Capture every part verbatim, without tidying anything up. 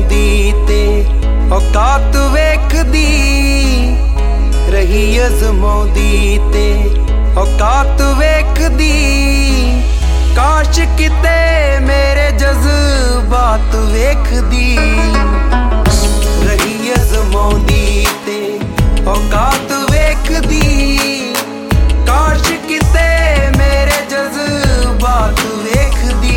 ਅਜ਼ਮਾਉਂਦੀ ਤੇ ਔਕਾਤ ਵੇਖਦੀ ਰਹੀ, ਅਜ਼ਮਾਉਂਦੀ ਤੇ ਔਕਾਤ ਵੇਖਦੀ। ਕਾਸ਼ ਕਿਤੇ ਮੇਰੇ ਜਜ਼ਬਾਤ ਵੇਖਦੀ ਰਹੀ, ਅਜ਼ਮਾਉਂਦੀ ਤੇ ਔਕਾਤ ਵੇਖਦੀ। ਕਾਸ਼ ਕਿਤੇ ਮੇਰੇ ਜਜ਼ਬਾਤ ਵੇਖਦੀ।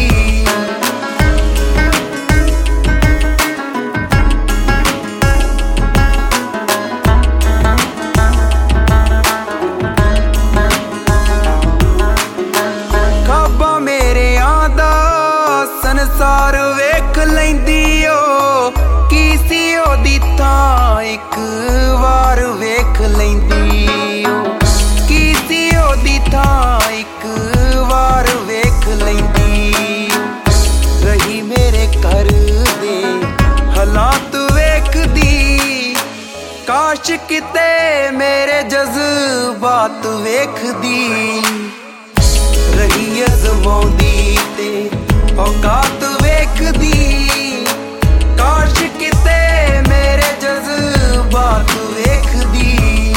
ਖਾਬਾਂ ਮੇਰਿਆਂ ਦਾ ਸੰਸਾਰ ਵੇਖ ਲੈਂਦੀ ਓ, ਕੀ ਸੀ ਉਹਦੀ ਥਾਂ ਇੱਕ ਵਾਰ ਵੇਖ ਲੈਂਦੀ ਓ, ਕੀ ਸੀ ਉਹਦੀ ਥਾਂ ਇੱਕ ਵਾਰ ਵੇਖ ਲੈਂਦੀ। ਰਹੀ ਮੇਰੇ ਘਰ ਦੇ ਹਾਲਾਤ ਵੇਖਦੀ, ਕਾਸ਼ ਕਿਤੇ ਮੇਰੇ ਜਜ਼ਬਾਤ ਵੇਖਦੀ ਰਹੀ, ਅਜ਼ਮਾਉਂਦੀ ਤੇ ਔਕਾਤ ਵੇਖਦੀ। ਕਾਸ਼ ਕਿਤੇ ਮੇਰੇ ਜਜ਼ਬਾਤ ਵੇਖਦੀ।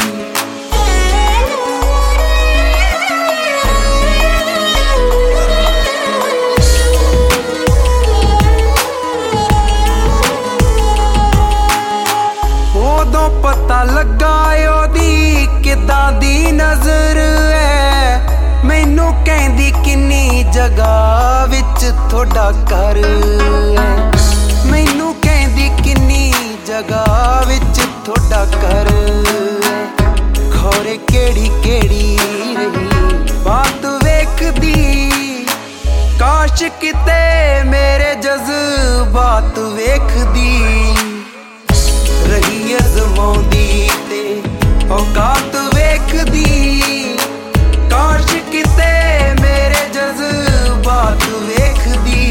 ਉਦੋਂ ਪਤਾ ਲੱਗਾ ਉਹਦੀ ਕਿੱਦਾਂ ਦੀ ਨਜ਼ਰ ਐ, ਮੈਨੂੰ ਕਹਿੰਦੀ ਕਿੰਨੀ ਜਗ੍ਹਾ ਵਿੱਚ ਤੁਹਾਡਾ ਘਰ ਐ, ਮੈਨੂੰ ਕਹਿੰਦੀ ਕਿੰਨੀ ਜਗ੍ਹਾ ਵਿੱਚ ਤੁਹਾਡਾ ਘਰ ਐ। ਖੌਰੇ ਕਿਹੜੀ ਕਿਹੜੀ ਰਹੀ ਬਾਤ ਵੇਖਦੀ, ਕਾਸ਼ ਕਿਤੇ ਮੇਰੇ ਜਜ਼ਬਾਤ ਵੇਖਦੀ ਰਹੀ, ਅਜ਼ਮਾਉਂਦੀ ਤੇ ਔਕਾਤ ਵੇਖਦੀ। ਕਾਸ਼ ਕਿਤੇ ਮੇਰੇ ਜਜ਼ਬਾਤ ਵੇਖਦੀ।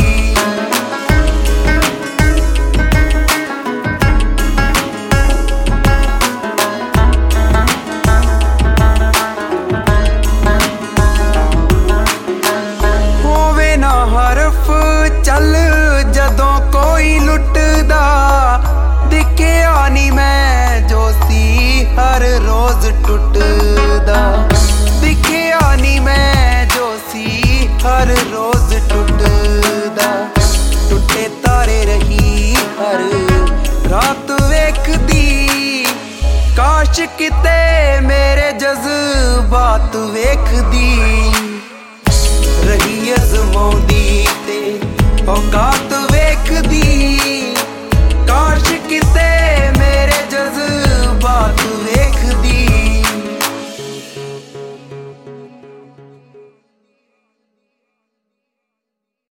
ਹੋਵੇ ਨਾ ਹਰਫ ਚੱਲ ਜਦੋਂ ਕੋਈ ਲੁੱਟਦਾ, ਦਿਖਿਆ ਨੀ ਮੈਂ ਜੋ ਸੀ ਹਰ ਰੋਜ਼ ਟੁੱਟਦਾ, ਦਿਖਿਆ ਨੀ ਮੈਂ ਜੋ ਸੀ ਹਰ ਰੋਜ਼ ਟੁੱਟਦਾ। ਟੁੱਟੇ ਤਾਰੇ ਰਹੀ ਹਰ ਰਾਤ ਵੇਖਦੀ, ਕਾਸ਼ ਕਿਤੇ ਮੇਰੇ ਜਜ਼ਬਾਤ ਵੇਖਦੀ ਰਹੀ, ਅਜ਼ਮਾਉਂਦੀ ਤੇ ਔਕਾਤ ਵੇਖਦੀ।